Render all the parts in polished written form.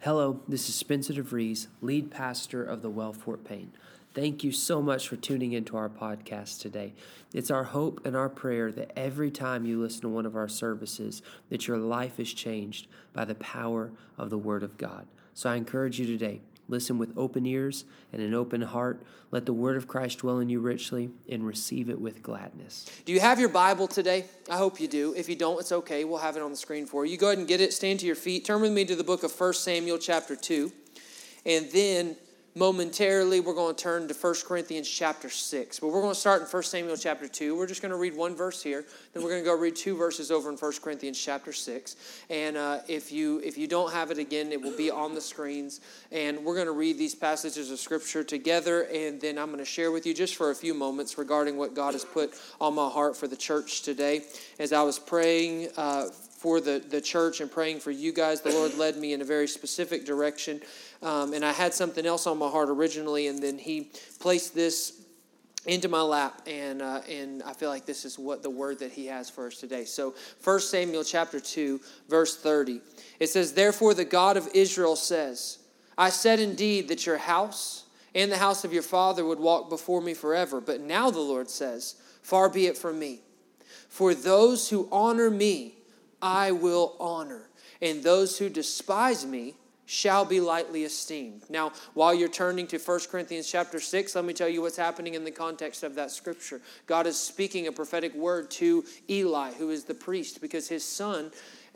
Hello, this is Spencer DeVries, lead pastor of the Well Fort Payne. Thank you so much for tuning into our podcast today. It's our hope and our prayer that every time you listen to one of our services, that your life is changed by the power of the Word of God. So I encourage you today, listen with open ears and an open heart. Let the Word of Christ dwell in you richly and receive it with gladness. Do you have your Bible today? I hope you do. If you don't, it's okay. We'll have it on the screen for you. You go ahead and get it. Stand to your feet. Turn with me to the book of 1 Samuel chapter 2. And then momentarily we're going to turn to 1 Corinthians chapter 6. But we're going to start in 1 Samuel chapter 2. We're just going to read one verse here. Then we're going to go read two verses over in 1 Corinthians chapter 6. And if you don't have it again, it will be on the screens. And we're going to read these passages of Scripture together. And then I'm going to share with you just for a few moments regarding what God has put on my heart for the church today. As I was praying for the church and praying for you guys, the Lord led me in a very specific direction. And I had something else on my heart originally, and then He placed this into my lap, and I feel like this is what the word that He has for us today. So 1 Samuel chapter 2, verse 30. It says, "Therefore the God of Israel says, I said indeed that your house and the house of your father would walk before me forever. But now the Lord says, far be it from me. For those who honor me, I will honor, and those who despise me shall be lightly esteemed." Now, while you're turning to 1 Corinthians chapter 6, let me tell you what's happening in the context of that scripture. God is speaking a prophetic word to Eli, who is the priest, because his sons,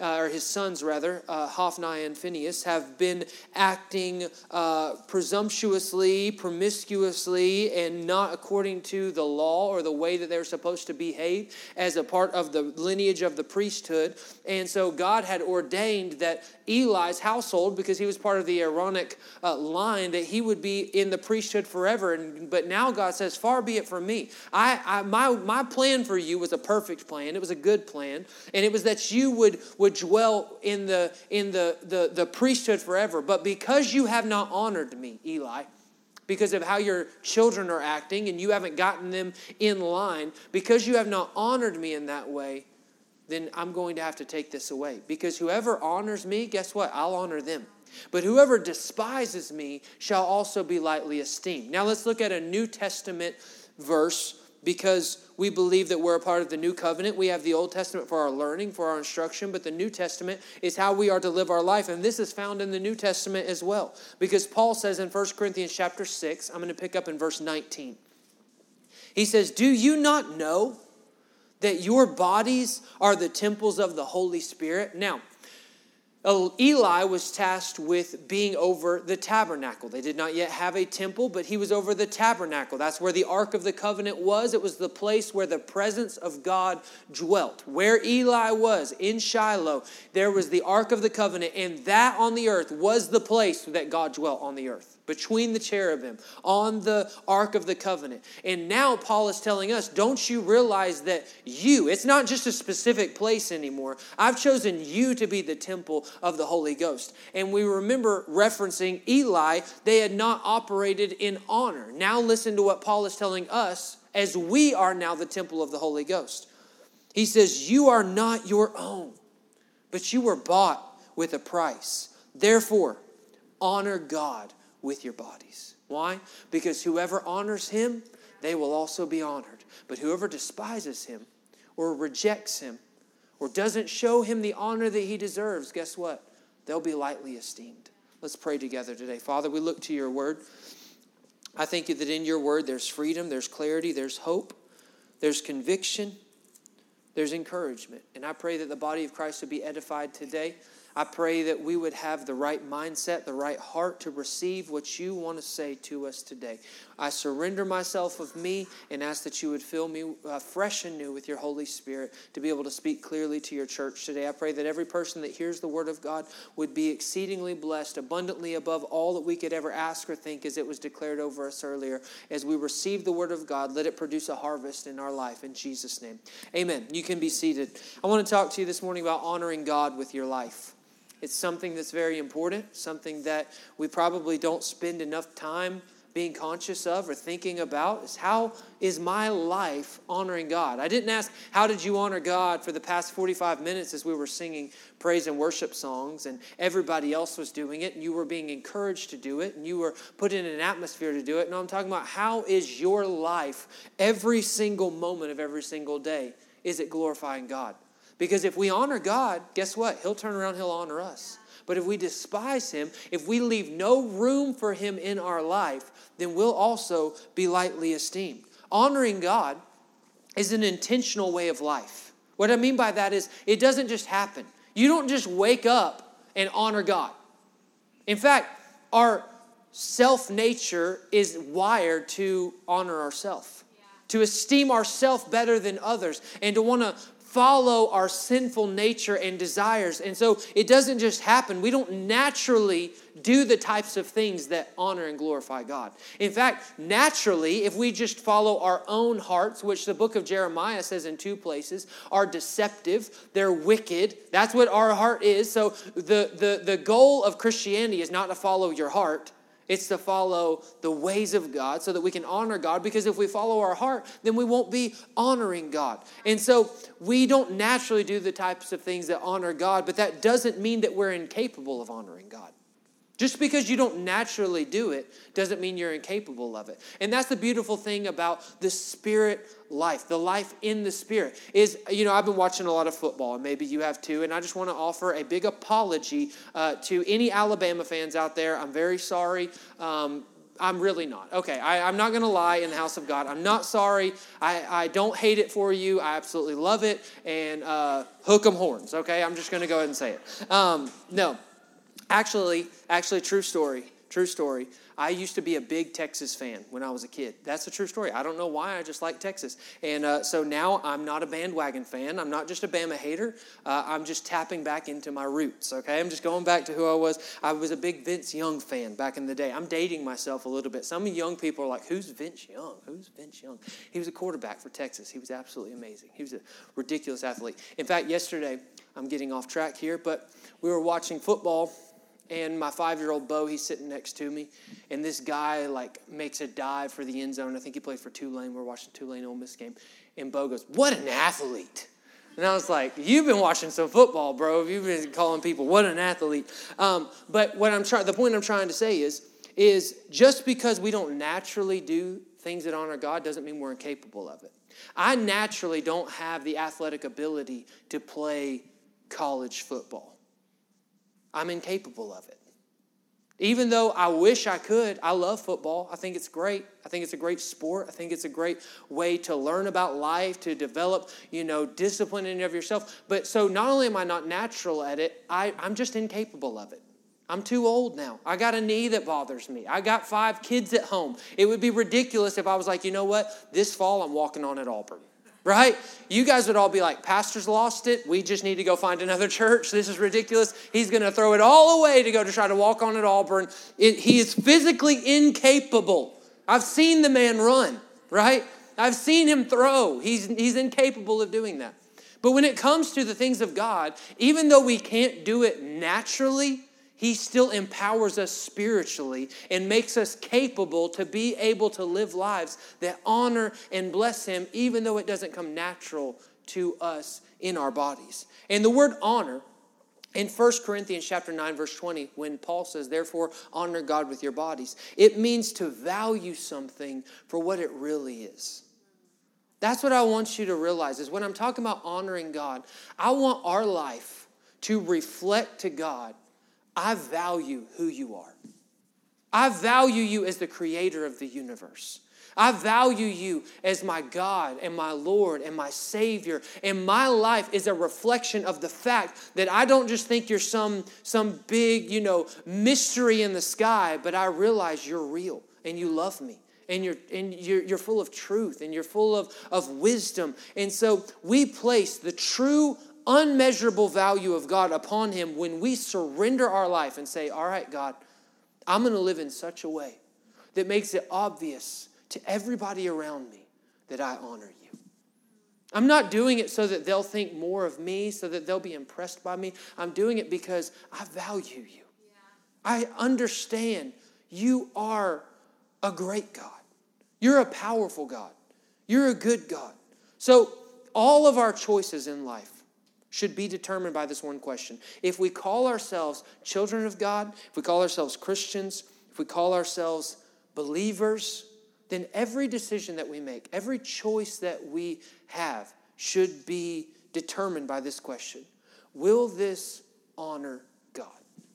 Hophni and Phinehas, have been acting presumptuously, promiscuously, and not according to the law or the way that they're supposed to behave as a part of the lineage of the priesthood. And so God had ordained that Eli's household, because he was part of the Aaronic line, that he would be in the priesthood forever. But now God says, far be it from me. My plan for you was a perfect plan. It was a good plan. And it was that you would dwell in the priesthood forever. But because you have not honored me, Eli, because of how your children are acting and you haven't gotten them in line, because you have not honored me in that way, then I'm going to have to take this away. Because whoever honors me, guess what? I'll honor them. But whoever despises me shall also be lightly esteemed. Now let's look at a New Testament verse, because we believe that we're a part of the new covenant. We have the Old Testament for our learning, for our instruction, but the New Testament is how we are to live our life. And this is found in the New Testament as well. Because Paul says in 1 Corinthians chapter 6, I'm going to pick up in verse 19. He says, "Do you not know that your bodies are the temples of the Holy Spirit?" Now, Eli was tasked with being over the tabernacle. They did not yet have a temple, but he was over the tabernacle. That's where the Ark of the Covenant was. It was the place where the presence of God dwelt. Where Eli was, in Shiloh, there was the Ark of the Covenant, and that on the earth was the place that God dwelt on the earth, between the cherubim, on the Ark of the Covenant. And now Paul is telling us, don't you realize that it's not just a specific place anymore. I've chosen you to be the temple of the Holy Ghost. And we remember referencing Eli, they had not operated in honor. Now listen to what Paul is telling us, as we are now the temple of the Holy Ghost. He says, you are not your own, but you were bought with a price. Therefore, honor God with your bodies. Why? Because whoever honors Him, they will also be honored. But whoever despises Him or rejects Him or doesn't show Him the honor that He deserves, guess what? They'll be lightly esteemed. Let's pray together today. Father, we look to your word. I thank you that in your word there's freedom, there's clarity, there's hope, there's conviction, there's encouragement. And I pray that the body of Christ would be edified today. I pray that we would have the right mindset, the right heart to receive what you want to say to us today. I surrender myself of me and ask that you would fill me fresh and new with your Holy Spirit to be able to speak clearly to your church today. I pray that every person that hears the word of God would be exceedingly blessed, abundantly above all that we could ever ask or think, as it was declared over us earlier. As we receive the word of God, let it produce a harvest in our life. In Jesus' name, amen. You can be seated. I want to talk to you this morning about honoring God with your life. It's something that's very important, something that we probably don't spend enough time being conscious of or thinking about is, how is my life honoring God? I didn't ask, how did you honor God for the past 45 minutes as we were singing praise and worship songs and everybody else was doing it and you were being encouraged to do it and you were put in an atmosphere to do it. No, I'm talking about, how is your life every single moment of every single day? Is it glorifying God? Because if we honor God, guess what? He'll turn around, he'll honor us. But if we despise him, if we leave no room for him in our life, then we'll also be lightly esteemed. Honoring God is an intentional way of life. What I mean by that is, it doesn't just happen. You don't just wake up and honor God. In fact, our self-nature is wired to honor ourselves, to esteem ourselves better than others, and to want to follow our sinful nature and desires. And so it doesn't just happen. We don't naturally do the types of things that honor and glorify God. In fact, naturally, if we just follow our own hearts, which the book of Jeremiah says in 2 places, are deceptive, they're wicked. That's what our heart is. So the goal of Christianity is not to follow your heart. It's to follow the ways of God so that we can honor God, because if we follow our heart, then we won't be honoring God. And so we don't naturally do the types of things that honor God, but that doesn't mean that we're incapable of honoring God. Just because you don't naturally do it doesn't mean you're incapable of it. And that's the beautiful thing about the Spirit life, the life in the Spirit. Is, I've been watching a lot of football, and maybe you have too, and I just want to offer a big apology to any Alabama fans out there. I'm very sorry. I'm really not. Okay, I'm not going to lie in the house of God. I'm not sorry. I don't hate it for you. I absolutely love it. And hook 'em horns, okay? I'm just going to go ahead and say it. No. Actually, true story. I used to be a big Texas fan when I was a kid. That's a true story. I don't know why, I just like Texas. And so now I'm not a bandwagon fan. I'm not just a Bama hater. I'm just tapping back into my roots, okay? I'm just going back to who I was. I was a big Vince Young fan back in the day. I'm dating myself a little bit. Some young people are like, who's Vince Young? Who's Vince Young? He was a quarterback for Texas. He was absolutely amazing. He was a ridiculous athlete. In fact, yesterday, I'm getting off track here, but we were watching football. And my 5-year-old Bo, he's sitting next to me. And this guy, makes a dive for the end zone. I think he played for Tulane. We're watching Tulane-Ole Miss game. And Bo goes, what an athlete. And I was like, you've been watching some football, bro. You've been calling people, what an athlete. But the point I'm trying to say is just because we don't naturally do things that honor God doesn't mean we're incapable of it. I naturally don't have the athletic ability to play college football. I'm incapable of it. Even though I wish I could, I love football. I think it's great. I think it's a great sport. I think it's a great way to learn about life, to develop, discipline in and of yourself. But so not only am I not natural at it, I'm just incapable of it. I'm too old now. I got a knee that bothers me. I got 5 kids at home. It would be ridiculous if I was like, you know what? This fall I'm walking on at Auburn. Right? You guys would all be like, pastor's lost it. We just need to go find another church. This is ridiculous. He's going to throw it all away to go to try to walk on at Auburn. He is physically incapable. I've seen the man run, right? I've seen him throw. He's incapable of doing that. But when it comes to the things of God, even though we can't do it naturally, He still empowers us spiritually and makes us capable to be able to live lives that honor and bless Him, even though it doesn't come natural to us in our bodies. And the word honor, in 1 Corinthians chapter 9, verse 20, when Paul says, therefore, honor God with your bodies, it means to value something for what it really is. That's what I want you to realize, is when I'm talking about honoring God, I want our life to reflect to God, I value who you are. I value you as the creator of the universe. I value you as my God and my Lord and my Savior. And my life is a reflection of the fact that I don't just think you're some big, mystery in the sky, but I realize you're real and you love me. And you're full of truth and you're full of wisdom. And so we place the true unmeasurable value of God upon Him when we surrender our life and say, all right, God, I'm going to live in such a way that makes it obvious to everybody around me that I honor you. I'm not doing it so that they'll think more of me, so that they'll be impressed by me. I'm doing it because I value you. I understand you are a great God. You're a powerful God. You're a good God. So all of our choices in life should be determined by this one question. If we call ourselves children of God, if we call ourselves Christians, if we call ourselves believers, then every decision that we make, every choice that we have should be determined by this question. Will this honor God?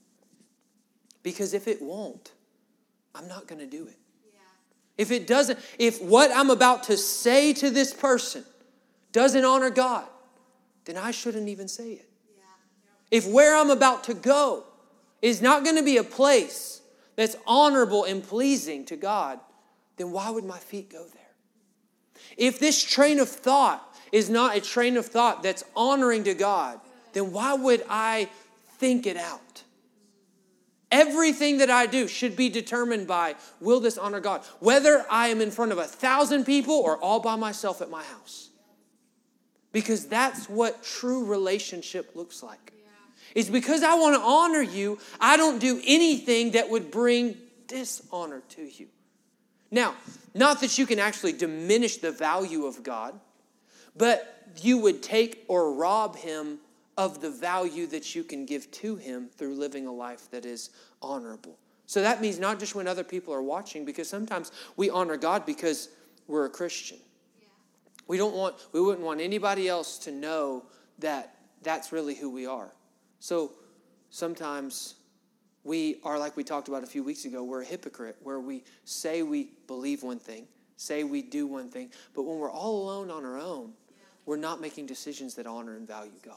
Because if it won't, I'm not going to do it. If it doesn't, if what I'm about to say to this person doesn't honor God, then I shouldn't even say it. If where I'm about to go is not going to be a place that's honorable and pleasing to God, then why would my feet go there? If this train of thought is not a train of thought that's honoring to God, then why would I think it out? Everything that I do should be determined by, will this honor God? Whether I am in front of 1,000 people or all by myself at my house. Because that's what true relationship looks like. It's because I want to honor you, I don't do anything that would bring dishonor to you. Now, not that you can actually diminish the value of God, but you would take or rob him of the value that you can give to him through living a life that is honorable. So that means not just when other people are watching, because sometimes we honor God because we're a Christian. We wouldn't want anybody else to know that that's really who we are. So sometimes we are, like we talked about a few weeks ago, we're a hypocrite, where we say we believe one thing, say we do one thing, but when we're all alone on our own, we're not making decisions that honor and value God.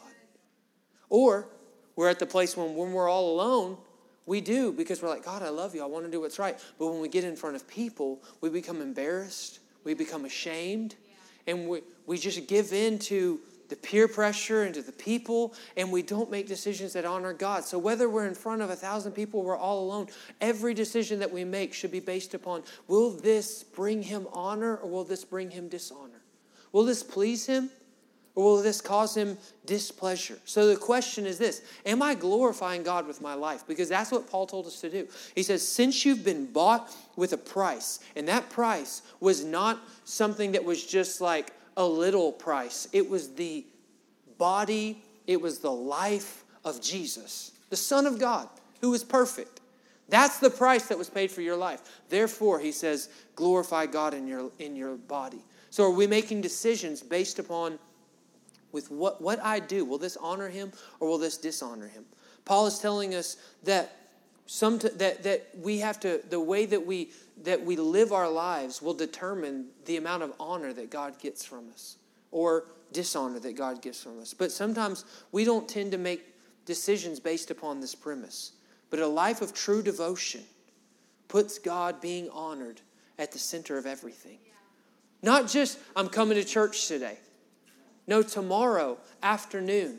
Or we're at the place when we're all alone, we do, because we're like, God, I love you, I want to do what's right. But when we get in front of people, we become embarrassed, we become ashamed, and we just give in to the peer pressure and to the people, and we don't make decisions that honor God. So whether we're in front of 1,000 people or we're all alone, every decision that we make should be based upon, will this bring him honor or will this bring him dishonor? Will this please him or will this cause him displeasure? So the question is this: am I glorifying God with my life? Because that's what Paul told us to do. He says, since you've been bought with a price, and that price was not something that was just like a little price. It was the body, it was the life of Jesus, the Son of God, who is perfect. That's the price that was paid for your life. Therefore, he says, glorify God in your body. So are we making decisions based upon with what I do? Will this honor him or will this dishonor him? Paul is telling us that that we have to, the way that we live our lives will determine the amount of honor that God gets from us or dishonor that God gets from us. But sometimes we don't tend to make decisions based upon this premise. But a life of true devotion puts God being honored at the center of everything. Not just, I'm coming to church today. No, tomorrow afternoon,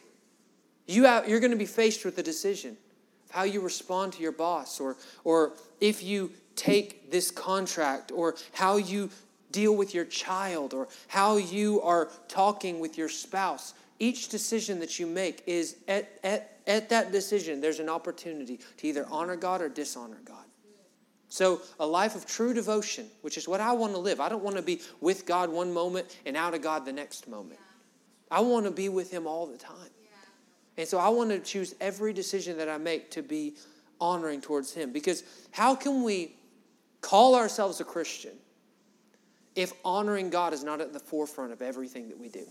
you're going to be faced with a decision of how you respond to your boss, or if you take this contract, or how you deal with your child, or how you are talking with your spouse. Each decision that you make is at that decision, there's an opportunity to either honor God or dishonor God. So a life of true devotion, which is what I want to live. I don't want to be with God one moment and out of God the next moment. I want to be with him all the time. And so I want to choose every decision that I make to be honoring towards him. Because how can we call ourselves a Christian if honoring God is not at the forefront of everything that we do?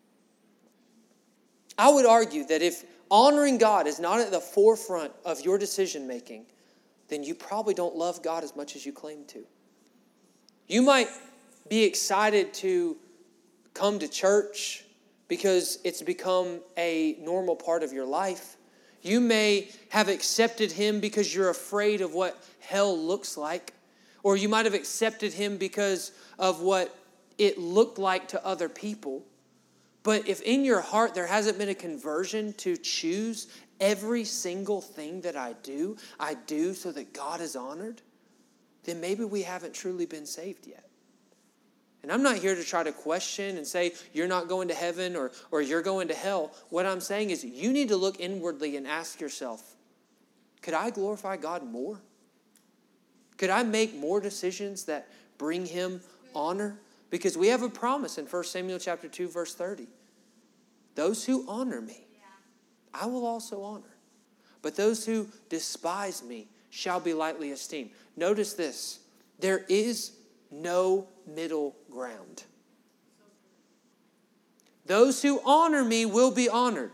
I would argue that if honoring God is not at the forefront of your decision making, then you probably don't love God as much as you claim to. You might be excited to come to church because it's become a normal part of your life. You may have accepted him because you're afraid of what hell looks like. Or you might have accepted him because of what it looked like to other people. But if in your heart there hasn't been a conversion to choose every single thing that I do so that God is honored, then maybe we haven't truly been saved yet. And I'm not here to try to question and say you're not going to heaven or you're going to hell. What I'm saying is you need to look inwardly and ask yourself, could I glorify God more? Could I make more decisions that bring him honor? Because we have a promise in 1 Samuel chapter 2, verse 30. Those who honor me, I will also honor. But those who despise me shall be lightly esteemed. Notice this. There is no middle ground. Those who honor me will be honored.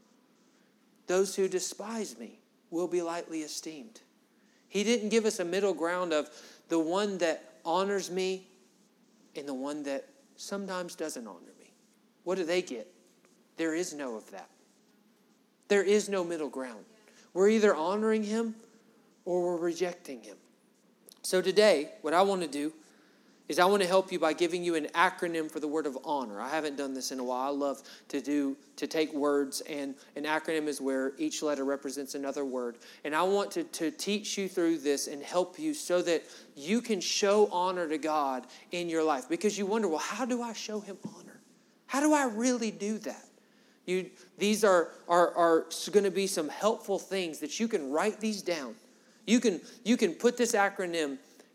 Those who despise me will be lightly esteemed. He didn't give us a middle ground of the one that honors me and the one that sometimes doesn't honor me. What do they get? There is no of that. There is no middle ground. We're either honoring him or we're rejecting him. So today, what I want to do is I want to help you by giving you an acronym for the word of honor. I haven't done this in a while. I love to take words, and an acronym is where each letter represents another word. And I want to teach you through this and help you so that you can show honor to God in your life. Because you wonder, well, how do I show him honor? How do I really do that? These are going to be some helpful things that you can write these down. You can put this acronym,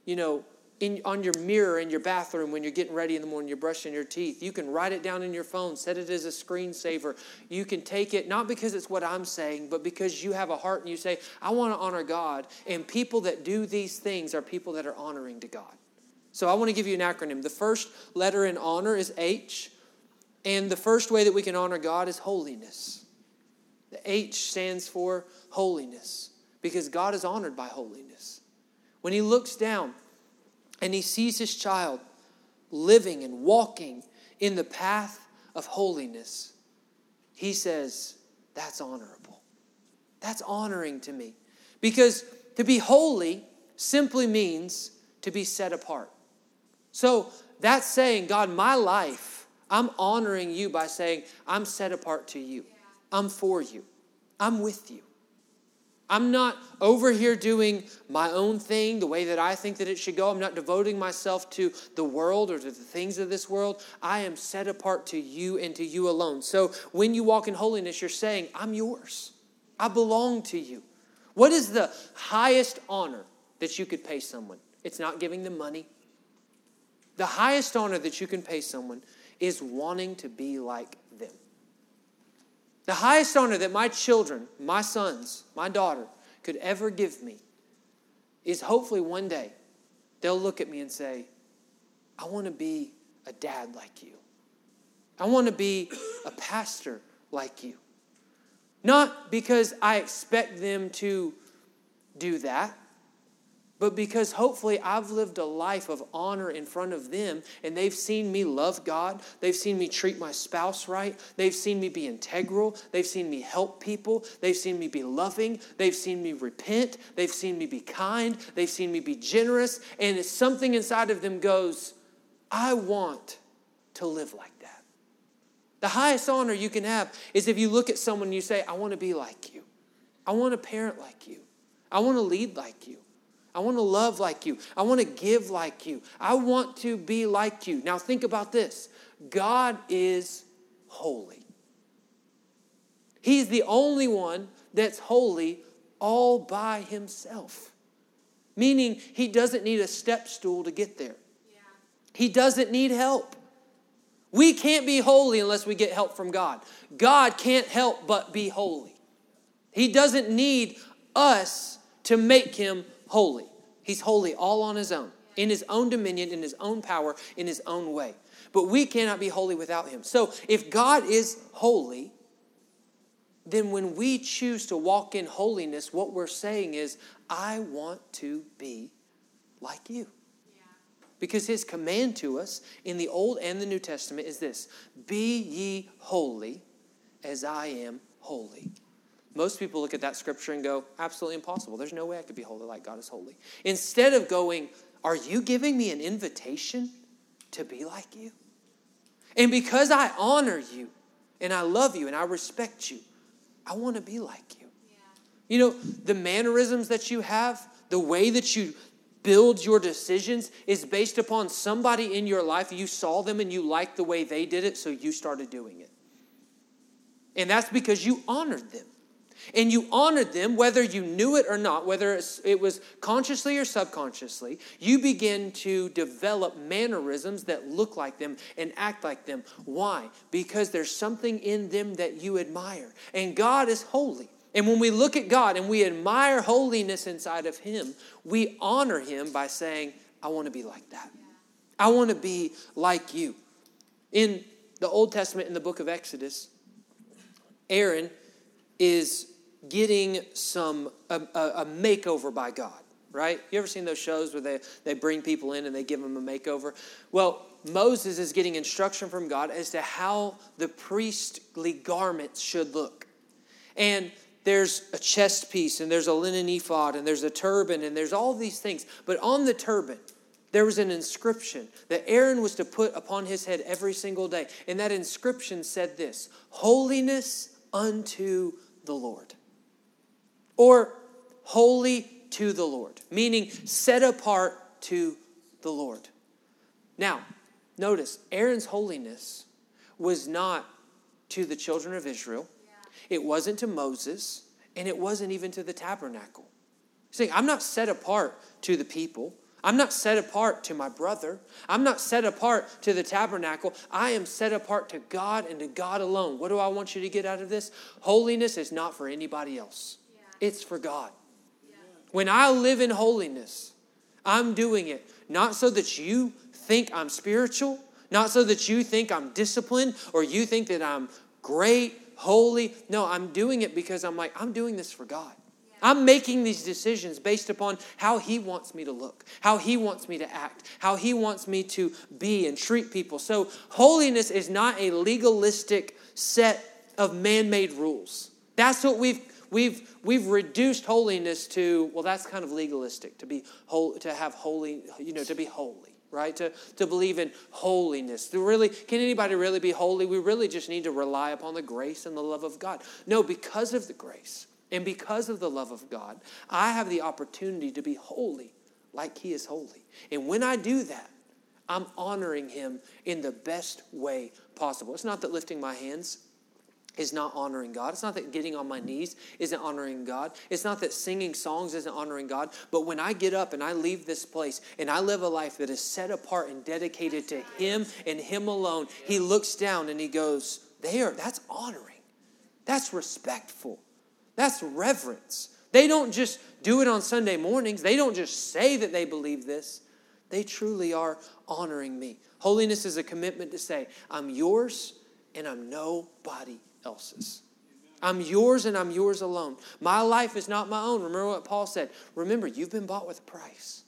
on your mirror in your bathroom when you're getting ready in the morning, you're brushing your teeth. You can write it down in your phone, set it as a screensaver. You can take it, not because it's what I'm saying, but because you have a heart and you say, I want to honor God. And people that do these things are people that are honoring to God. So I want to give you an acronym. The first letter in honor is H. And the first way that we can honor God is holiness. The H stands for holiness because God is honored by holiness. When he looks down and he sees his child living and walking in the path of holiness, he says, that's honorable. That's honoring to me. Because to be holy simply means to be set apart. So that's saying, God, my life, I'm honoring you by saying, I'm set apart to you. I'm for you. I'm with you. I'm not over here doing my own thing the way that I think that it should go. I'm not devoting myself to the world or to the things of this world. I am set apart to you and to you alone. So when you walk in holiness, you're saying, I'm yours. I belong to you. What is the highest honor that you could pay someone? It's not giving them money. The highest honor that you can pay someone is wanting to be like them. The highest honor that my children, my sons, my daughter could ever give me is hopefully one day they'll look at me and say, I want to be a dad like you. I want to be a pastor like you. Not because I expect them to do that, but because hopefully I've lived a life of honor in front of them and they've seen me love God. They've seen me treat my spouse right. They've seen me be integral. They've seen me help people. They've seen me be loving. They've seen me repent. They've seen me be kind. They've seen me be generous. And it's something inside of them goes, I want to live like that. The highest honor you can have is if you look at someone and you say, I want to be like you. I want to parent like you. I want to lead like you. I want to love like you. I want to give like you. I want to be like you. Now think about this. God is holy. He's the only one that's holy all by himself. Meaning he doesn't need a step stool to get there. Yeah. He doesn't need help. We can't be holy unless we get help from God. God can't help but be holy. He doesn't need us to make him holy. He's holy all on his own, in his own dominion, in his own power, in his own way. But we cannot be holy without him. So if God is holy, then when we choose to walk in holiness, what we're saying is, I want to be like you. Yeah. Because his command to us in the Old and the New Testament is this: be ye holy as I am holy. Most people look at that scripture and go, absolutely impossible. There's no way I could be holy like God is holy. Instead of going, are you giving me an invitation to be like you? And because I honor you and I love you and I respect you, I want to be like you. Yeah. You know, the mannerisms that you have, the way that you build your decisions is based upon somebody in your life. You saw them and you liked the way they did it, so you started doing it. And that's because you honored them. and you honored them, whether you knew it or not, whether it was consciously or subconsciously, you begin to develop mannerisms that look like them and act like them. Why? Because there's something in them that you admire. And God is holy. And when we look at God and we admire holiness inside of him, we honor him by saying, I want to be like that. I want to be like you. In the Old Testament, in the book of Exodus, Aaron is getting a makeover by God, right? You ever seen those shows where they bring people in and they give them a makeover? Well, Moses is getting instruction from God as to how the priestly garments should look. And there's a chest piece, and there's a linen ephod, and there's a turban, and there's all these things. But on the turban, there was an inscription that Aaron was to put upon his head every single day. And that inscription said this: holiness unto the Lord. Or holy to the Lord, meaning set apart to the Lord. Now, notice, Aaron's holiness was not to the children of Israel. It wasn't to Moses, and it wasn't even to the tabernacle. He's saying, I'm not set apart to the people. I'm not set apart to my brother. I'm not set apart to the tabernacle. I am set apart to God and to God alone. What do I want you to get out of this? Holiness is not for anybody else. It's for God. When I live in holiness, I'm doing it not so that you think I'm spiritual, not so that you think I'm disciplined, or you think that I'm great, holy. No, I'm doing it because I'm doing this for God. I'm making these decisions based upon how he wants me to look, how he wants me to act, how he wants me to be and treat people. So holiness is not a legalistic set of man-made rules. That's what we've reduced holiness to. Well, that's kind of legalistic, to be holy, to have holy, to be holy. Right? To believe in holiness. Can anybody really be holy? We really just need to rely upon the grace and the love of God. No, because of the grace and because of the love of God, I have the opportunity to be holy like he is holy. And when I do that, I'm honoring him in the best way possible. It's not that lifting my hands is not honoring God. It's not that getting on my knees isn't honoring God. It's not that singing songs isn't honoring God. But when I get up and I leave this place and I live a life that is set apart and dedicated to him and him alone, he looks down and he goes, that's honoring. That's respectful. That's reverence. They don't just do it on Sunday mornings. They don't just say that they believe this. They truly are honoring me. Holiness is a commitment to say, I'm yours and I'm nobody else's. I'm yours and I'm yours alone. My life is not my own. Remember what Paul said. Remember, you've been bought with a price.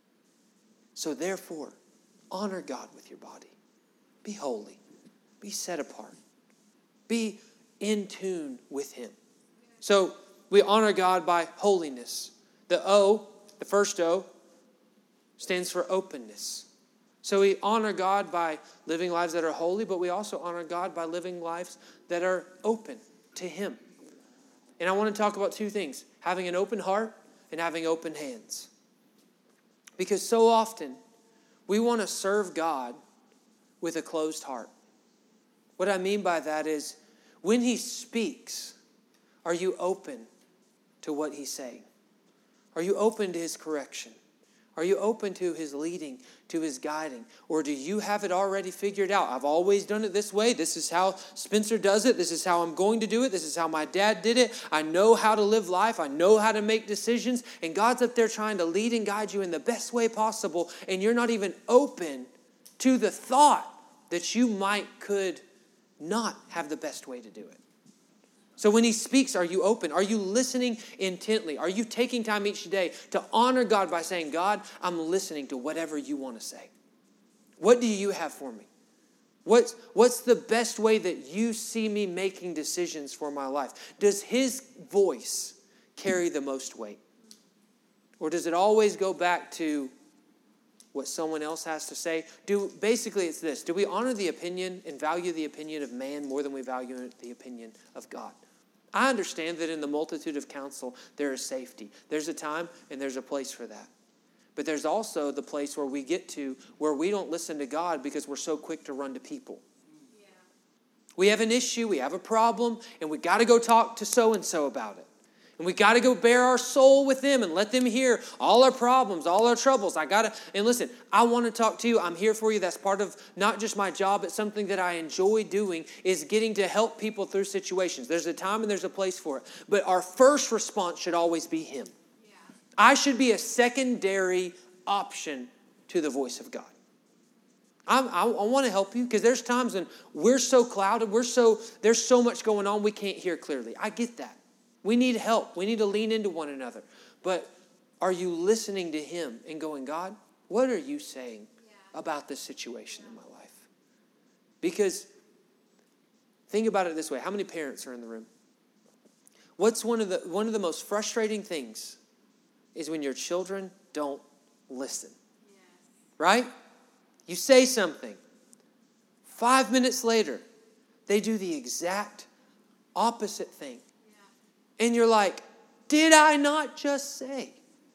So therefore, honor God with your body. Be holy. Be set apart. Be in tune with him. So we honor God by holiness. The O, the first O, stands for openness. So we honor God by living lives that are holy, but we also honor God by living lives that are open to him. And I want to talk about two things: having an open heart and having open hands. Because so often we want to serve God with a closed heart. What I mean by that is, when he speaks, are you open to what he's saying? Are you open to his correction? Are you open to his leading, to his guiding? Or do you have it already figured out? I've always done it this way. This is how Spencer does it. This is how I'm going to do it. This is how my dad did it. I know how to live life. I know how to make decisions. And God's up there trying to lead and guide you in the best way possible. And you're not even open to the thought that you could not have the best way to do it. So when he speaks, are you open? Are you listening intently? Are you taking time each day to honor God by saying, God, I'm listening to whatever you want to say? What do you have for me? What's the best way that you see me making decisions for my life? Does his voice carry the most weight? Or does it always go back to what someone else has to say? Basically, it's this. Do we honor the opinion and value the opinion of man more than we value the opinion of God? I understand that in the multitude of counsel, there is safety. There's a time and there's a place for that. But there's also the place where we get to where we don't listen to God because we're so quick to run to people. Yeah. We have an issue, we have a problem, and we got to go talk to so-and-so about it. And we got to go bare our soul with them and let them hear all our problems, all our troubles. And listen, I want to talk to you. I'm here for you. That's part of not just my job, but something that I enjoy doing is getting to help people through situations. There's a time and there's a place for it. But our first response should always be Him. Yeah. I should be a secondary option to the voice of God. I want to help you because there's times when we're so clouded, there's so much going on we can't hear clearly. I get that. We need help. We need to lean into one another. But are you listening to Him and going, God, what are you saying about this situation in my life? Because think about it this way. How many parents are in the room? What's one of the most frustrating things is when your children don't listen. Yes. Right? You say something. 5 minutes later, they do the exact opposite thing. And you're like, did I not just say?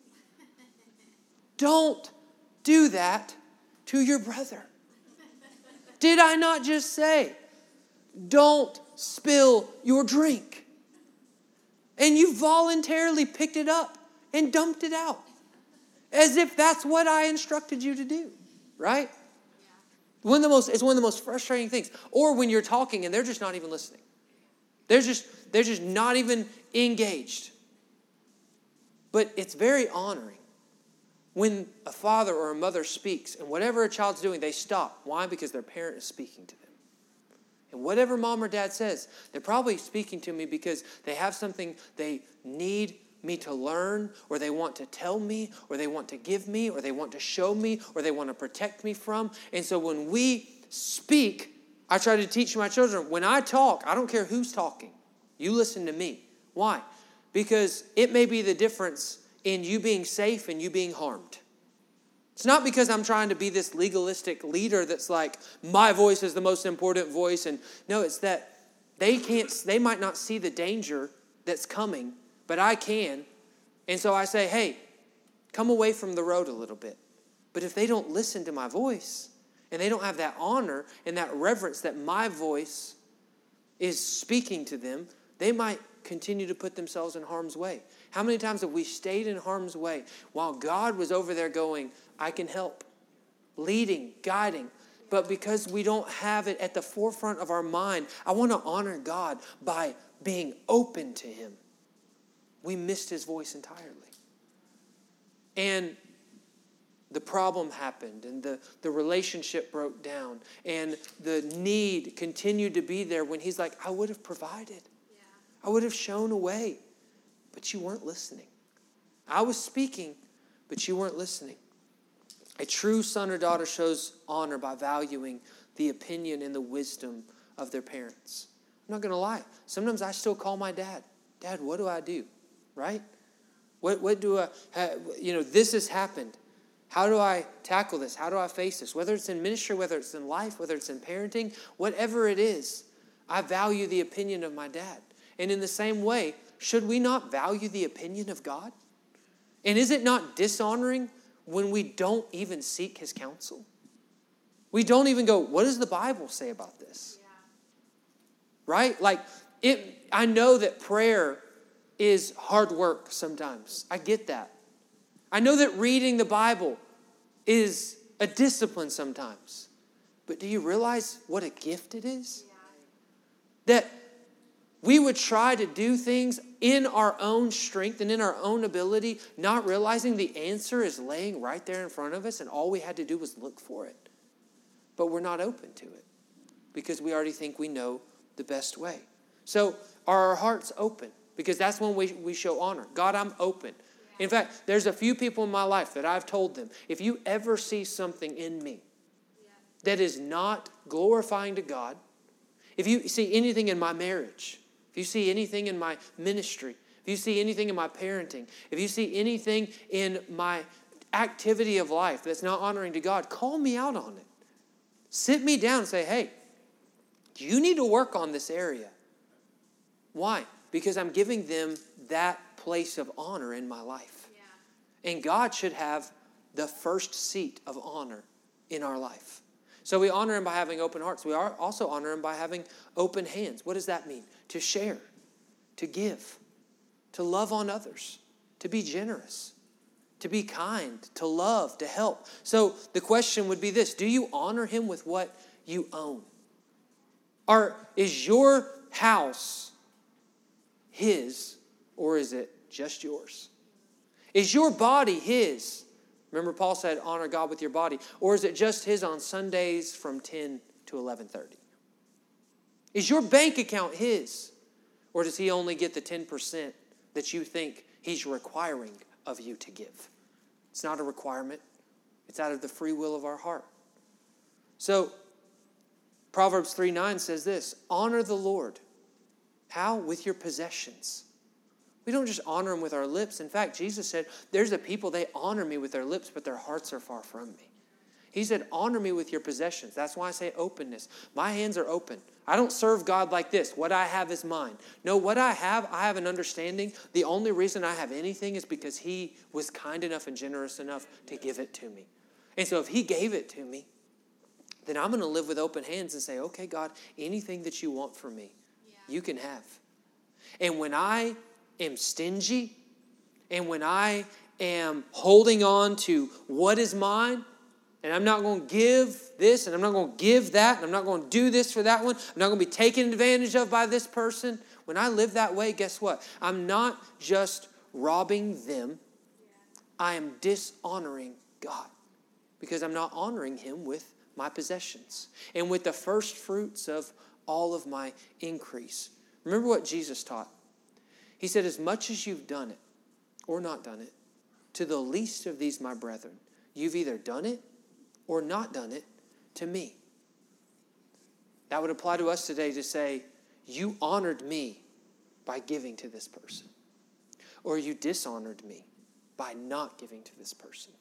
Don't do that to your brother. Did I not just say? Don't spill your drink. And you voluntarily picked it up and dumped it out. As if that's what I instructed you to do. Right? It's one of the most frustrating things. Or when you're talking and they're just not even listening. They're just not even engaged. But it's very honoring when a father or a mother speaks and whatever a child's doing, they stop. Why? Because their parent is speaking to them. And whatever mom or dad says, they're probably speaking to me because they have something they need me to learn, or they want to tell me, or they want to give me, or they want to show me, or they want to protect me from. And so when we speak, I try to teach my children, when I talk, I don't care who's talking. You listen to me. Why? Because it may be the difference in you being safe and you being harmed. It's not because I'm trying to be this legalistic leader that's like, my voice is the most important voice. And no, it's that they might not see the danger that's coming, but I can. And so I say, hey, come away from the road a little bit. But if they don't listen to my voice and they don't have that honor and that reverence that my voice is speaking to them, they might continue to put themselves in harm's way. How many times have we stayed in harm's way while God was over there going, I can help, leading, guiding. But because we don't have it at the forefront of our mind, I want to honor God by being open to Him. We missed His voice entirely. And the problem happened and the relationship broke down and the need continued to be there when He's like, I would have provided. I would have shown a way, but you weren't listening. I was speaking, but you weren't listening. A true son or daughter shows honor by valuing the opinion and the wisdom of their parents. I'm not going to lie. Sometimes I still call my dad. Dad, what do I do? Right? What do I, this has happened. How do I tackle this? How do I face this? Whether it's in ministry, whether it's in life, whether it's in parenting, whatever it is, I value the opinion of my dad. And in the same way, should we not value the opinion of God? And is it not dishonoring when we don't even seek His counsel? We don't even go, what does the Bible say about this? Yeah. Right? I know that prayer is hard work sometimes. I get that. I know that reading the Bible is a discipline sometimes. But do you realize what a gift it is? Yeah. That we would try to do things in our own strength and in our own ability, not realizing the answer is laying right there in front of us and all we had to do was look for it. But we're not open to it because we already think we know the best way. So are our hearts open? Because that's when we show honor. God, I'm open. In fact, there's a few people in my life that I've told them, if you ever see something in me that is not glorifying to God, if you see anything in my marriage, if you see anything in my ministry, if you see anything in my parenting, if you see anything in my activity of life that's not honoring to God, call me out on it. Sit me down and say, hey, you need to work on this area. Why? Because I'm giving them that place of honor in my life. Yeah. And God should have the first seat of honor in our life. So we honor him by having open hearts. We also honor him by having open hands. What does that mean? To share, to give, to love on others, to be generous, to be kind, to love, to help. So the question would be this: do you honor him with what you own? Or is your house his, or is it just yours? Is your body his? Remember, Paul said, honor God with your body. Or is it just his on Sundays from 10 to 11:30? Is your bank account his? Or does he only get the 10% that you think he's requiring of you to give? It's not a requirement. It's out of the free will of our heart. So, Proverbs 3:9 says this: honor the Lord. How? With your possessions. We don't just honor him with our lips. In fact, Jesus said, there's a people, they honor me with their lips, but their hearts are far from me. He said, honor me with your possessions. That's why I say openness. My hands are open. I don't serve God like this. What I have is mine. No, what I have an understanding. The only reason I have anything is because he was kind enough and generous enough to give it to me. And so if he gave it to me, then I'm going to live with open hands and say, okay, God, anything that you want from me, you can have. And when I am stingy, and when I am holding on to what is mine, and I'm not going to give this, and I'm not going to give that, and I'm not going to do this for that one, I'm not going to be taken advantage of by this person. When I live that way, guess what? I'm not just robbing them. I am dishonoring God because I'm not honoring him with my possessions and with the first fruits of all of my increase. Remember what Jesus taught. He said, as much as you've done it or not done it, to the least of these, my brethren, you've either done it or not done it to me. That would apply to us today to say, you honored me by giving to this person. Or you dishonored me by not giving to this person.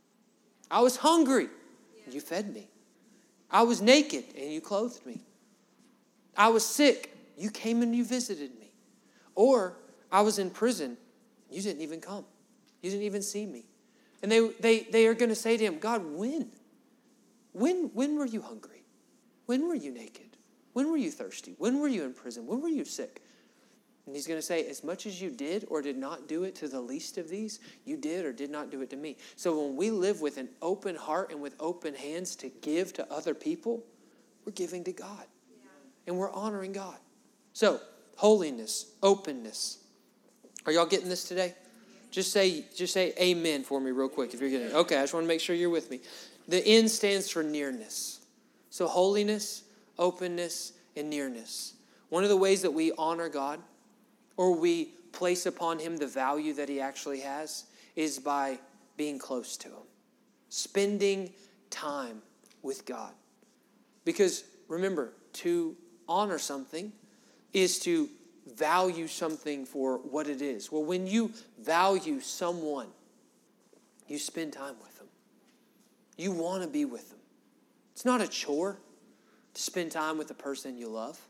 I was hungry, and you fed me. I was naked, and you clothed me. I was sick, you came and you visited me. Or I was in prison, you didn't even come. You didn't even see me. And they are going to say to him, God, when? When were you hungry? When were you naked? When were you thirsty? When were you in prison? When were you sick? And he's going to say, as much as you did or did not do it to the least of these, you did or did not do it to me. So when we live with an open heart and with open hands to give to other people, we're giving to God. Yeah. And we're honoring God. So, holiness, openness. Are y'all getting this today? Just say amen for me real quick if you're getting it. Okay, I just want to make sure you're with me. The N stands for nearness. So holiness, openness, and nearness. One of the ways that we honor God or we place upon him the value that he actually has is by being close to him. Spending time with God. Because remember, to honor something is to value something for what it is. Well, when you value someone, you spend time with them. You want to be with them. It's not a chore to spend time with the person you love.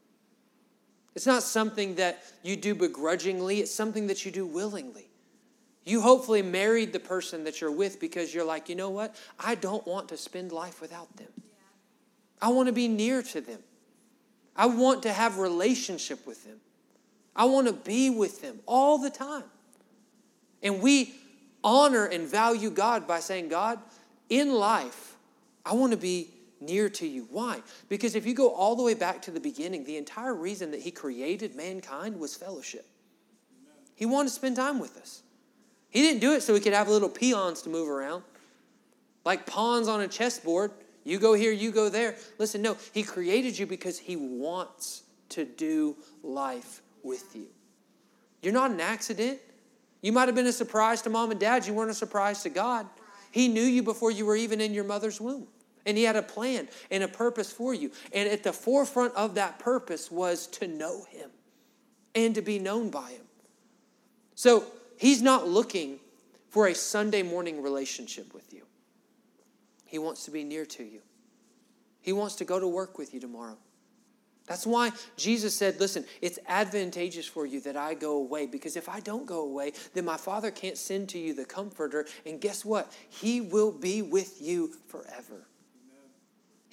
It's not something that you do begrudgingly. It's something that you do willingly. You hopefully married the person that you're with because you're like, you know what? I don't want to spend life without them. I want to be near to them. I want to have relationship with them. I want to be with them all the time. And we honor and value God by saying, God, in life, I want to be near to you. Why? Because if you go all the way back to the beginning, the entire reason that he created mankind was fellowship. He wanted to spend time with us. He didn't do it so he could have little peons to move around. Like pawns on a chessboard. You go here, you go there. Listen, no, he created you because he wants to do life with you. You're not an accident. You might have been a surprise to mom and dad. You weren't a surprise to God. He knew you before you were even in your mother's womb. And he had a plan and a purpose for you. And at the forefront of that purpose was to know him and to be known by him. So he's not looking for a Sunday morning relationship with you. He wants to be near to you. He wants to go to work with you tomorrow. That's why Jesus said, listen, it's advantageous for you that I go away, because if I don't go away, then my Father can't send to you the Comforter. And guess what? He will be with you forever. Amen.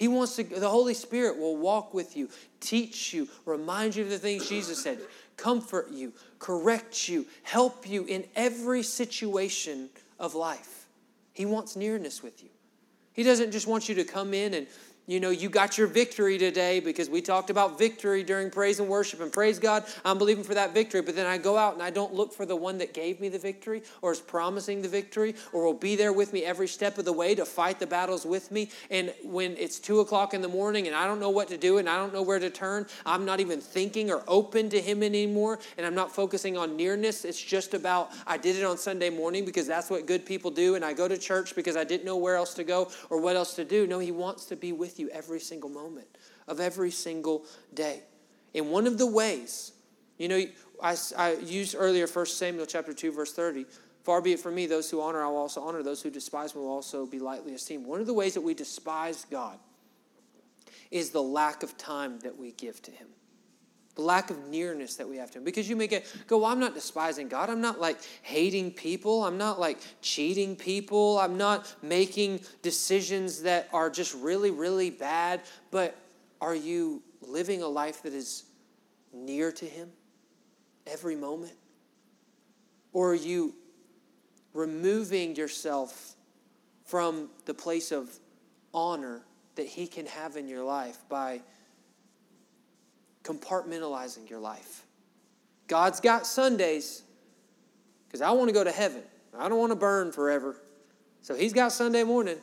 He wants to, the Holy Spirit will walk with you, teach you, remind you of the things Jesus said, comfort you, correct you, help you in every situation of life. He wants nearness with you. He doesn't just want you to come in and, you got your victory today, because we talked about victory during praise and worship, and praise God, I'm believing for that victory. But then I go out and I don't look for the one that gave me the victory or is promising the victory or will be there with me every step of the way to fight the battles with me. And when it's 2:00 in the morning and I don't know what to do and I don't know where to turn, I'm not even thinking or open to Him anymore, and I'm not focusing on nearness. It's just about, I did it on Sunday morning because that's what good people do, and I go to church because I didn't know where else to go or what else to do. No, He wants to be with you every single moment of every single day. And one of the ways, I used earlier 1 Samuel chapter 2, verse 30. Far be it from me, those who honor, I will also honor. Those who despise me will also be lightly esteemed. One of the ways that we despise God is the lack of time that we give to Him. The lack of nearness that we have to Him. Because you may go, well, I'm not despising God. I'm not like hating people. I'm not like cheating people. I'm not making decisions that are just really, really bad. But are you living a life that is near to Him every moment? Or are you removing yourself from the place of honor that He can have in your life by compartmentalizing your life? God's got Sundays because I want to go to heaven. I don't want to burn forever. So He's got Sunday morning.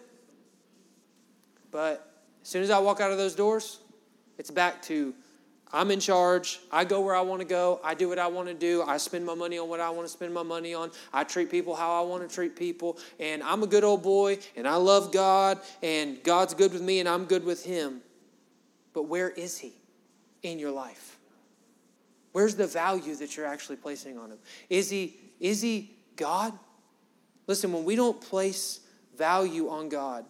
But as soon as I walk out of those doors, it's back to, I'm in charge. I go where I want to go. I do what I want to do. I spend my money on what I want to spend my money on. I treat people how I want to treat people. And I'm a good old boy, and I love God, and God's good with me, and I'm good with Him. But where is He in your life? Where's the value that you're actually placing on Him? Is He God? Listen, when we don't place value on God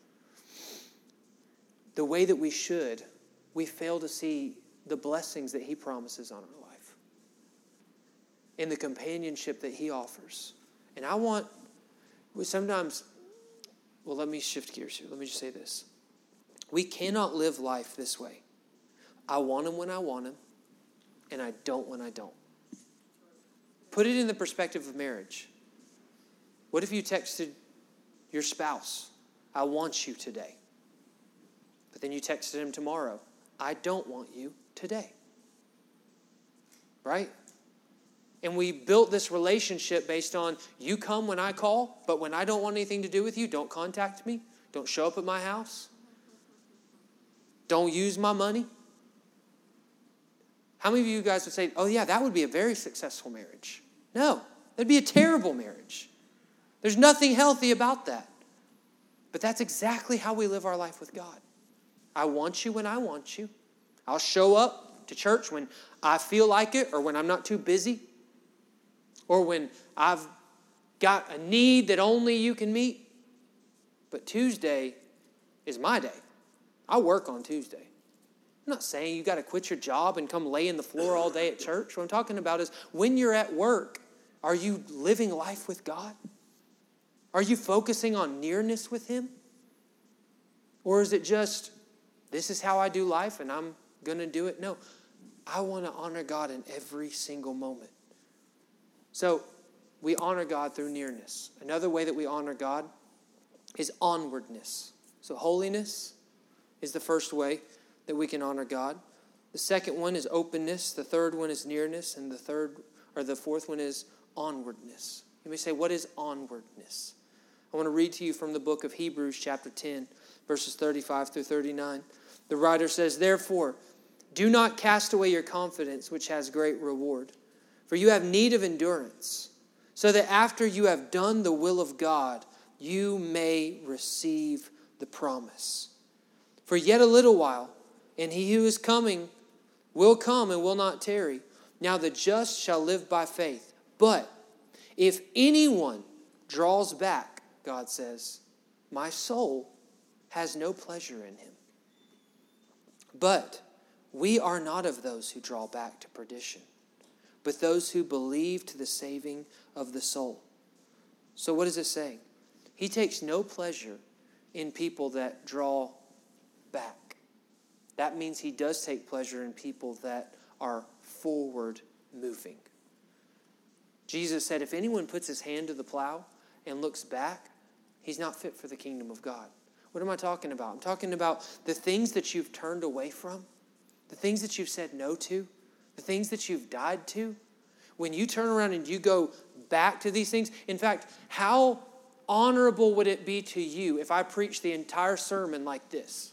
the way that we should, we fail to see the blessings that He promises on our life and the companionship that He offers. And let me shift gears here. Let me just say this. We cannot live life this way. I want Him when I want Him, and I don't when I don't. Put it in the perspective of marriage. What if you texted your spouse, I want you today. But then you texted him tomorrow, I don't want you today. Right? And we built this relationship based on, you come when I call, but when I don't want anything to do with you, don't contact me. Don't show up at my house. Don't use my money. How many of you guys would say, oh yeah, that would be a very successful marriage? No, that'd be a terrible marriage. There's nothing healthy about that. But that's exactly how we live our life with God. I want you when I want you. I'll show up to church when I feel like it, or when I'm not too busy, or when I've got a need that only you can meet. But Tuesday is my day. I work on Tuesday. I'm not saying you got to quit your job and come lay in the floor all day at church. What I'm talking about is, when you're at work, are you living life with God? Are you focusing on nearness with Him? Or is it just, this is how I do life and I'm going to do it? No, I want to honor God in every single moment. So we honor God through nearness. Another way that we honor God is onwardness. So holiness is the first way that we can honor God. The second one is openness. The third one is nearness. And the fourth one is onwardness. You may say, what is onwardness? I want to read to you from the book of Hebrews chapter 10, verses 35 through 39. The writer says, therefore, do not cast away your confidence, which has great reward. For you have need of endurance, so that after you have done the will of God, you may receive the promise. For yet a little while, and He who is coming will come and will not tarry. Now the just shall live by faith. But if anyone draws back, God says, my soul has no pleasure in him. But we are not of those who draw back to perdition, but those who believe to the saving of the soul. So what is it saying? He takes no pleasure in people that draw back. That means he does take pleasure in people that are forward moving. Jesus said, if anyone puts his hand to the plow and looks back, he's not fit for the kingdom of God. What am I talking about? I'm talking about the things that you've turned away from, the things that you've said no to, the things that you've died to. When you turn around and you go back to these things, in fact, how honorable would it be to you if I preached the entire sermon like this?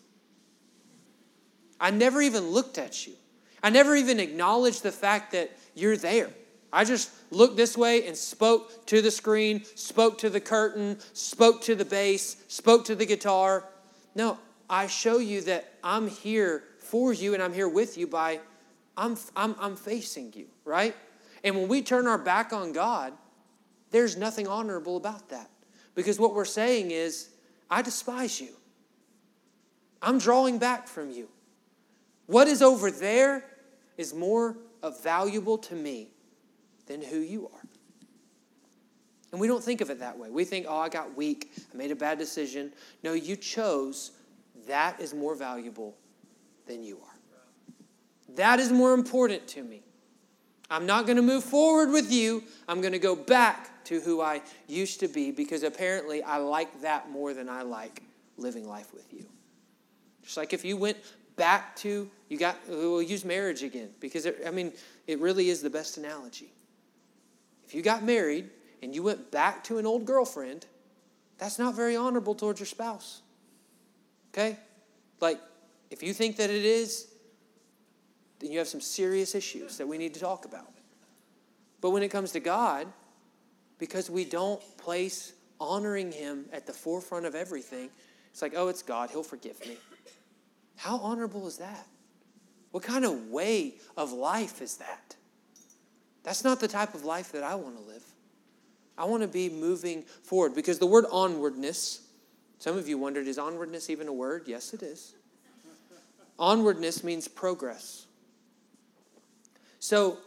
I never even looked at you. I never even acknowledged the fact that you're there. I just looked this way and spoke to the screen, spoke to the curtain, spoke to the bass, spoke to the guitar. No, I show you that I'm here for you and I'm here with you by I'm facing you, right? And when we turn our back on God, there's nothing honorable about that. Because what we're saying is, I despise you. I'm drawing back from you. What is over there is more valuable to me than who you are. And we don't think of it that way. We think, oh, I got weak. I made a bad decision. No, you chose. That is more valuable than you are. That is more important to me. I'm not going to move forward with you. I'm going to go back to who I used to be because apparently I like that more than I like living life with you. Just like if you went back to, we'll use marriage again because, it really is the best analogy. If you got married and you went back to an old girlfriend, that's not very honorable towards your spouse. Okay? Like, if you think that it is, then you have some serious issues that we need to talk about. But when it comes to God, because we don't place honoring him at the forefront of everything, it's like, oh, it's God, he'll forgive me. How honorable is that? What kind of way of life is that? That's not the type of life that I want to live. I want to be moving forward because the word onwardness, some of you wondered, is onwardness even a word? Yes, it is. Onwardness means progress. So,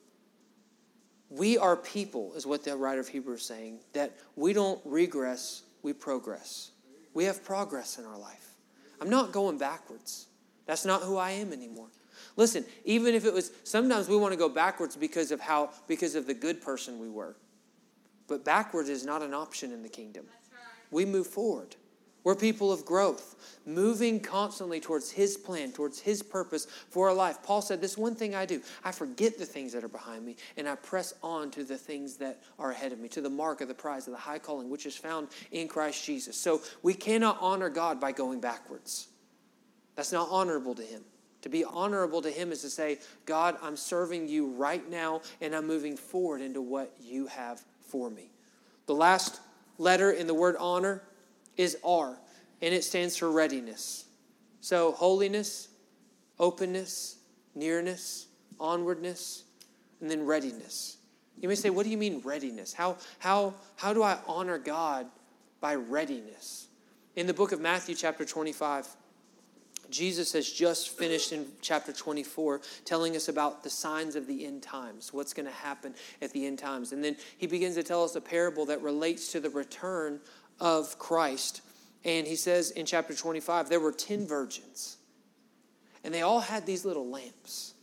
we are people, is what the writer of Hebrews is saying, that we don't regress, we progress. We have progress in our life. I'm not going backwards. That's not who I am anymore. Listen, even if it was, sometimes we want to go backwards because of the good person we were. But backwards is not an option in the kingdom. We move forward. We're people of growth, moving constantly towards his plan, towards his purpose for our life. Paul said, this one thing I do, I forget the things that are behind me, and I press on to the things that are ahead of me, to the mark of the prize of the high calling, which is found in Christ Jesus. So we cannot honor God by going backwards. That's not honorable to him. To be honorable to him is to say, God, I'm serving you right now, and I'm moving forward into what you have for me. The last letter in the word honor is R, and it stands for readiness. So holiness, openness, nearness, onwardness, and then readiness. You may say, what do you mean readiness? How do I honor God by readiness? In the book of Matthew chapter 25, Jesus has just finished in chapter 24 telling us about the signs of the end times, what's going to happen at the end times. And then he begins to tell us a parable that relates to the return of Christ. And he says in chapter 25, there were 10 virgins. And they all had these little lamps.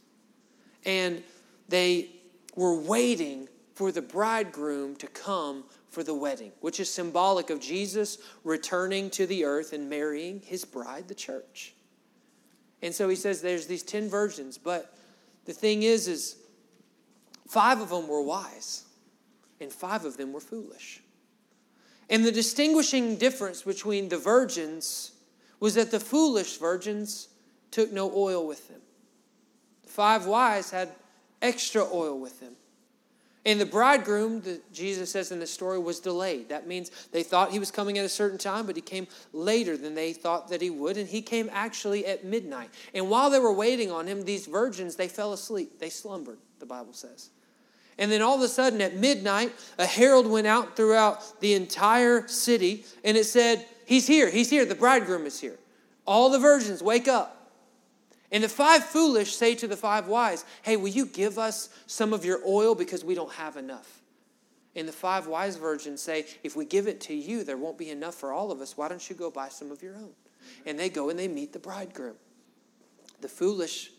And they were waiting for the bridegroom to come for the wedding, which is symbolic of Jesus returning to the earth and marrying his bride, the church. And so he says there's these 10 virgins, but the thing is 5 of them were wise and 5 of them were foolish. And the distinguishing difference between the virgins was that the foolish virgins took no oil with them. The 5 wise had extra oil with them. And the bridegroom, Jesus says in the story, was delayed. That means they thought he was coming at a certain time, but he came later than they thought that he would. And he came actually at midnight. And while they were waiting on him, these virgins, they fell asleep. They slumbered, the Bible says. And then all of a sudden at midnight, a herald went out throughout the entire city. And it said, he's here, the bridegroom is here. All the virgins, wake up. And the 5 foolish say to the 5 wise, hey, will you give us some of your oil because we don't have enough? And the 5 wise virgins say, if we give it to you, there won't be enough for all of us. Why don't you go buy some of your own? And they go and they meet the bridegroom. The foolish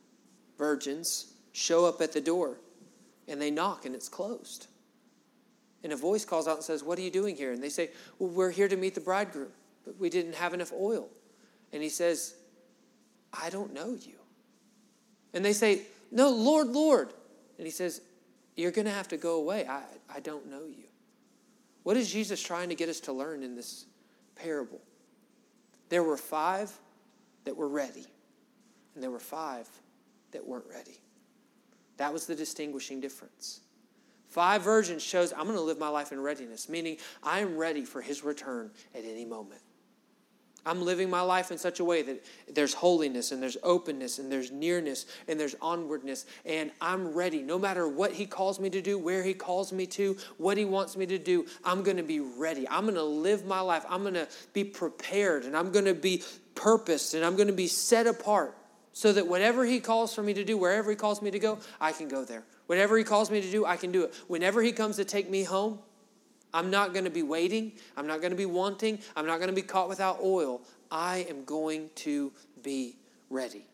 virgins show up at the door and they knock and it's closed. And a voice calls out and says, "What are you doing here?" And they say, "Well, we're here to meet the bridegroom, but we didn't have enough oil." And he says, "I don't know you." And they say, "No, Lord, Lord." And he says, "You're going to have to go away. I don't know you." What is Jesus trying to get us to learn in this parable? There were 5 that were ready, and there were 5 that weren't ready. That was the distinguishing difference. 5 virgins shows, I'm going to live my life in readiness, meaning I am ready for his return at any moment. I'm living my life in such a way that there's holiness and there's openness and there's nearness and there's onwardness. And I'm ready no matter what he calls me to do, where he calls me to, what he wants me to do. I'm going to be ready. I'm going to live my life. I'm going to be prepared and I'm going to be purposed and I'm going to be set apart so that whatever he calls for me to do, wherever he calls me to go, I can go there. Whatever he calls me to do, I can do it. Whenever he comes to take me home, I'm not going to be waiting. I'm not going to be wanting. I'm not going to be caught without oil. I am going to be ready.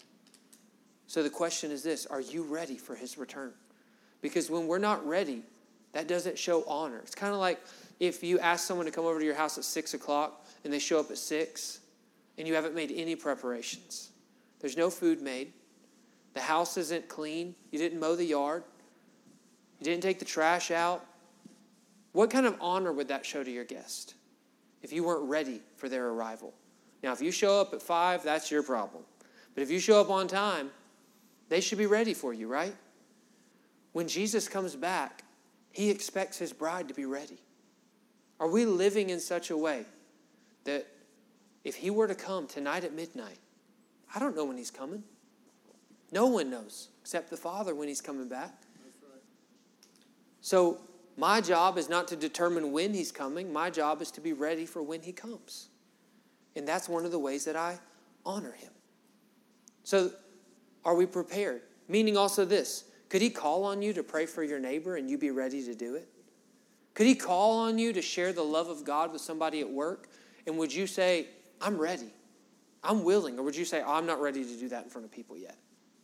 So the question is this: are you ready for his return? Because when we're not ready, that doesn't show honor. It's kind of like if you ask someone to come over to your house at 6 o'clock and they show up at 6 and you haven't made any preparations. There's no food made. The house isn't clean. You didn't mow the yard. You didn't take the trash out. What kind of honor would that show to your guest if you weren't ready for their arrival? Now, if you show up at 5, that's your problem. But if you show up on time, they should be ready for you, right? When Jesus comes back, he expects his bride to be ready. Are we living in such a way that if he were to come tonight at midnight, I don't know when he's coming. No one knows except the Father when he's coming back. That's right. So my job is not to determine when he's coming. My job is to be ready for when he comes. And that's one of the ways that I honor him. So are we prepared? Meaning also this: could he call on you to pray for your neighbor and you be ready to do it? Could he call on you to share the love of God with somebody at work? And would you say, "I'm ready, I'm willing"? Or would you say, "I'm not ready to do that in front of people yet"?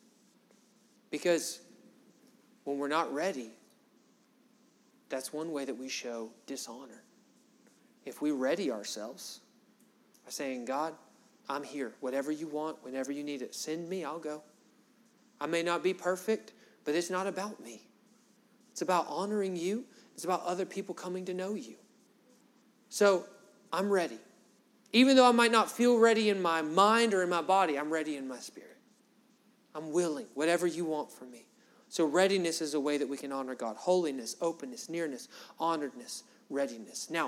Because when we're not ready, that's one way that we show dishonor. If we ready ourselves by saying, "God, I'm here. Whatever you want, whenever you need it, send me, I'll go. I may not be perfect, but it's not about me. It's about honoring you. It's about other people coming to know you." So I'm ready. Even though I might not feel ready in my mind or in my body, I'm ready in my spirit. I'm willing, whatever you want from me. So readiness is a way that we can honor God. Holiness, openness, nearness, honoredness, readiness. Now,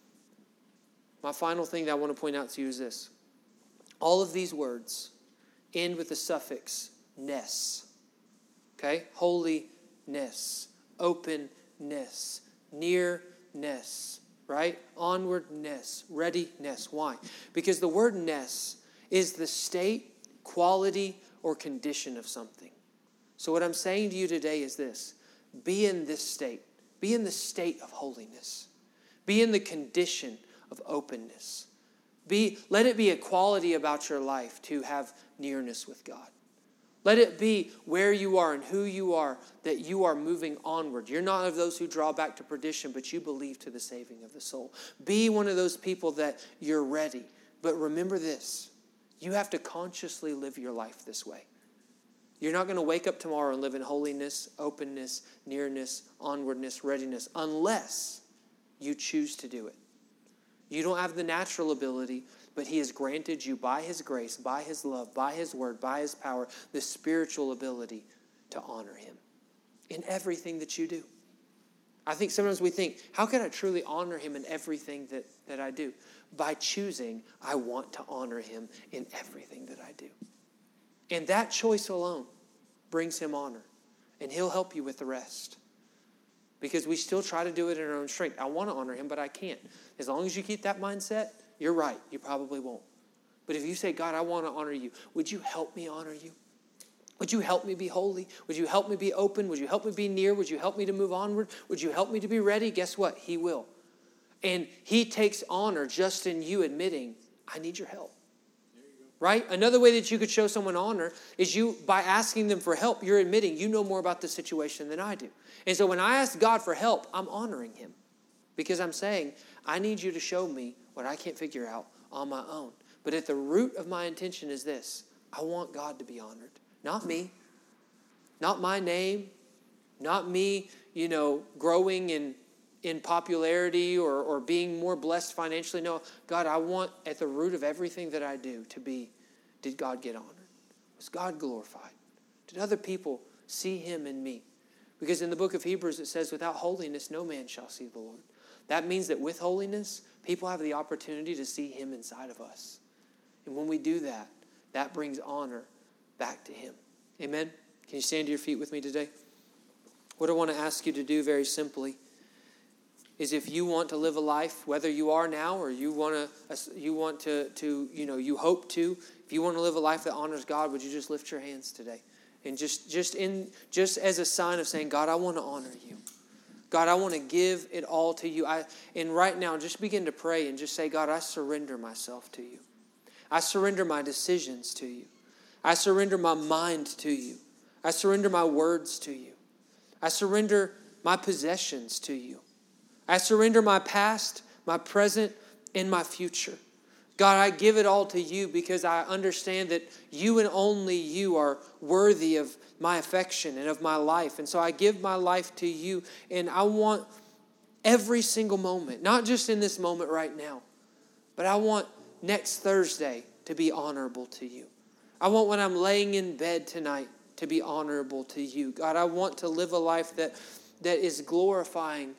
my final thing that I want to point out to you is this. All of these words end with the suffix ness. Okay? Holiness, openness, nearness, right? Onwardness, readiness. Why? Because the word ness is the state, quality, or condition of something. So what I'm saying to you today is this: be in this state. Be in the state of holiness. Be in the condition of openness. Let it be a quality about your life to have nearness with God. Let it be where you are and who you are, that you are moving onward. You're not of those who draw back to perdition, but you believe to the saving of the soul. Be one of those people that you're ready. But remember this: you have to consciously live your life this way. You're not going to wake up tomorrow and live in holiness, openness, nearness, onwardness, readiness, unless you choose to do it. You don't have the natural ability, but he has granted you by his grace, by his love, by his word, by his power, the spiritual ability to honor him in everything that you do. I think sometimes we think, how can I truly honor him in everything that I do? By choosing, I want to honor him in everything that I do. And that choice alone brings him honor. And he'll help you with the rest. Because we still try to do it in our own strength. I want to honor him, but I can't. As long as you keep that mindset, you're right. You probably won't. But if you say, "God, I want to honor you. Would you help me honor you? Would you help me be holy? Would you help me be open? Would you help me be near? Would you help me to move onward? Would you help me to be ready?" Guess what? He will. And he takes honor just in you admitting, "I need your help. right? Another way that you could show someone honor is by asking them for help, you're admitting you know more about the situation than I do. And so when I ask God for help, I'm honoring him because I'm saying, I need you to show me what I can't figure out on my own. But at the root of my intention is this: I want God to be honored, not me, not my name, not me, growing in popularity or being more blessed financially. No, God, I want at the root of everything that I do to be, did God get honored? Was God glorified? Did other people see him in me? Because in the book of Hebrews it says, without holiness no man shall see the Lord. That means that with holiness, people have the opportunity to see him inside of us. And when we do that, that brings honor back to him. Amen? Can you stand to your feet with me today? What I want to ask you to do very simply is, if you want to live a life, whether you are now or you hope to, if you want to live a life that honors God, would you just lift your hands today? And just as a sign of saying, God, I want to honor you. God, I want to give it all to you. And right now, just begin to pray and just say, God, I surrender myself to you. I surrender my decisions to you. I surrender my mind to you. I surrender my words to you. I surrender my possessions to you. I surrender my past, my present, and my future. God, I give it all to you because I understand that you and only you are worthy of my affection and of my life. And so I give my life to you, and I want every single moment, not just in this moment right now, but I want next Thursday to be honorable to you. I want when I'm laying in bed tonight to be honorable to you. God, I want to live a life that is glorifying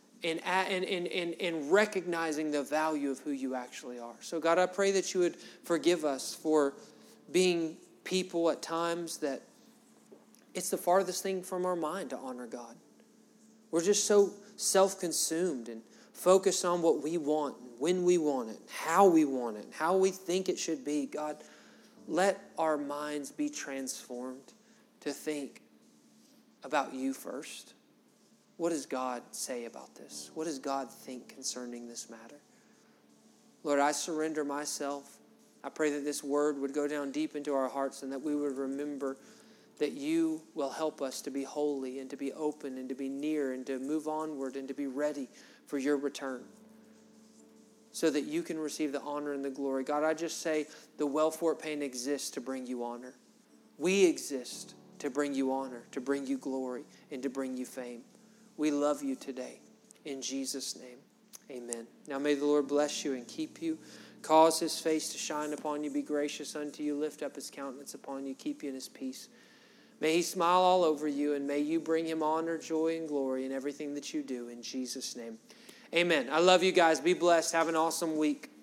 and recognizing the value of who you actually are. So God, I pray that you would forgive us for being people at times that it's the farthest thing from our mind to honor God. We're just so self-consumed and focused on what we want, when we want it, how we want it, how we think it should be. God, let our minds be transformed to think about you first. What does God say about this? What does God think concerning this matter? Lord, I surrender myself. I pray that this word would go down deep into our hearts and that we would remember that you will help us to be holy and to be open and to be near and to move onward and to be ready for your return so that you can receive the honor and the glory. God, I just say the Well Fort Payne exists to bring you honor. We exist to bring you honor, to bring you glory, and to bring you fame. We love you today. In Jesus' name, amen. Now may the Lord bless you and keep you, cause his face to shine upon you, be gracious unto you, lift up his countenance upon you, keep you in his peace. May he smile all over you, and may you bring him honor, joy, and glory in everything that you do. In Jesus' name, amen. I love you guys. Be blessed. Have an awesome week.